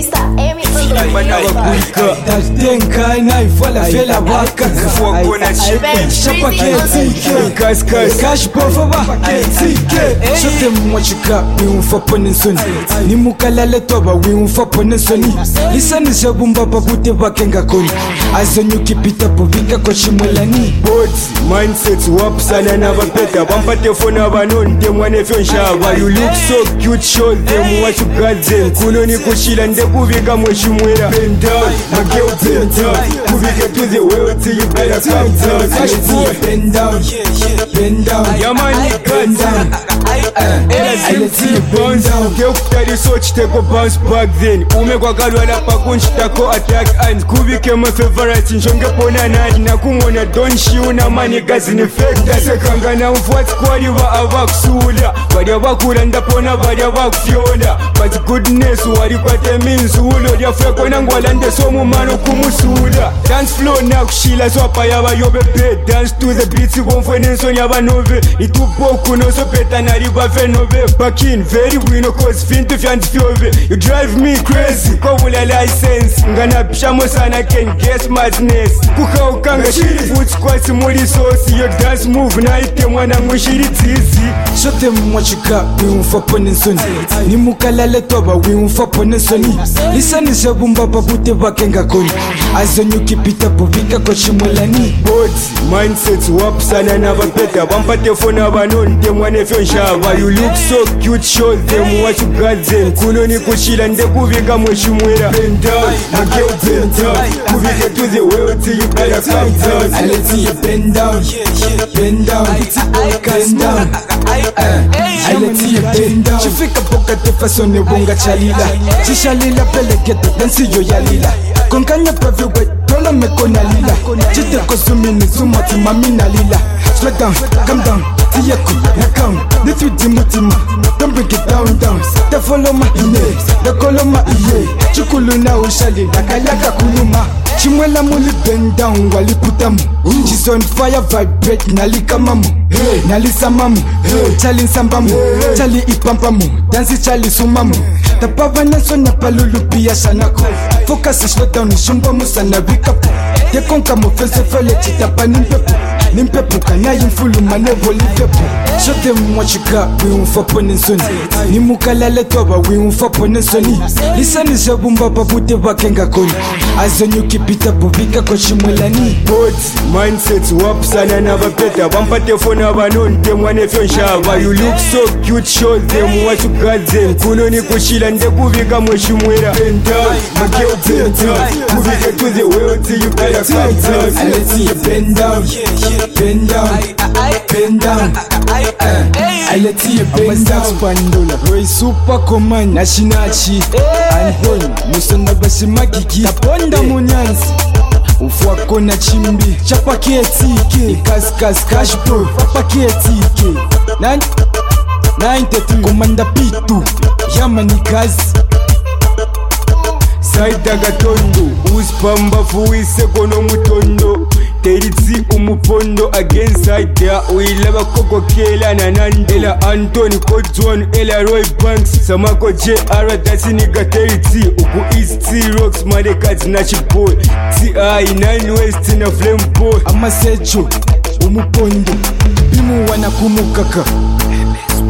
Tadenka na ifola fela waka Shapa KTK Cash bofa ba KTK Shote mwachika we unfa ponensoni Ni mukalale toba we unfa ponensoni Lisani shabumba babute bakenga koni Azonyu kipita povika kwa shimwelani Boats, mindsets, wapsana na vapeta Bampa tefona banon, temwane fyonshaba You look so cute, show them what you got them Kuno ni kushila nde kuvika mweshimwela Bend down, my girl bend down Kuvika to the world till you better come down Cash boy, bend down Yamani bend down LSMT bounce Girl kutari so chiteko bounce back then Ume kwa kalwala pakunchitako attack and Kuvike my favorite nshonge pona nani Na kumona don't shiuna mani gazi ni fake Sekanga na mfuat squadi wa avakusula Badia wakula ndapona badia wakufyola But goodness wari kwa teminzulo Dia feko na ngwala nde somu mano kumusula Dance flow na kushila swapa yaba yobe Dance to the beats konfwenenso nyaba nove Itupoku no so peta na riba fenove Back in very wino cause fintu fyanti fyove You drive me crazy kovula license Ngana pishamo sana can guess madness Kuka ukanga shiri foots kwa simuli sosi Yo dance move na ite mwana mwishiri tizi Shote mwachika we unfa ponensoni Ni mukalale toba we unfa ponensoni Lisani shabumba babute bakenga koni Azonyu kipita povika kwa shimwelani Boats, mindsets, wapsana na vapeta Bampa tefona banon, temwane fyonshaba You look so cute, show them what you got them Kuno ni kushila nde kuvika mweshimwela Bend down, my girl bend down Kuvika to the world till you better come down I let you bend down Bend down I let you bend down Chifika boka tefasone wonga chalila Chishalila peleketo dansi yo yalila Konkanya paviwe tola mekona lila Chite kosumini sumati mamina lila Slow down, calm down, tiyeku, nakam Nitwidi mutima, don't break it down They follow my iye, they follow my iye Chukulu na ushali, nakalaka kuluma Chimwela muli bend down, waliputamu She's on fire, vibrate, nalika mamu Nalisa mamu, chali nsambamu Chali ipampamu, dansi chali sumamu Tapava naso na palulu pia sanako Focus slow down, shumba musana vikapu Tekonka mofense fele chitapa nimpepu Kanayi mfulu manevo livepu Shote mwachika we unfa ponensoni Ni mukalale toba we unfa ponensoni Lisani shabumba babute bakenga koni Azonyu kipita povika kwa shimwelani Boats, mindsets, wapsana na vapeta Bampa tefona banon, temwane fyonshaba You look so cute, show them what you got them Kuno ni kushila nde kuvika mweshimwela Bend down, my girl bend down Kuvika to the world till you better come down I let you bend down I let you bend down Spandola Roy super command Nashinachi Anhon Musona bashimagiki Taponda munyanzi Ufuako na chimbi Chapa KTK Kas cash bro Papa KTK 93 Komanda P2 Yamani kazi Saida gatondo Uspamba fuise kono mutondo Teritsi umupondo against idea Uilaba koko kela na nandela Anthony Kodjon ela Roy Banks Samako JR dasi niga teritsi Uku East T-Rocks madekati na chiboy T.I. 9 West na Flame Boy Amasecho umupondo Bimu wana kumukaka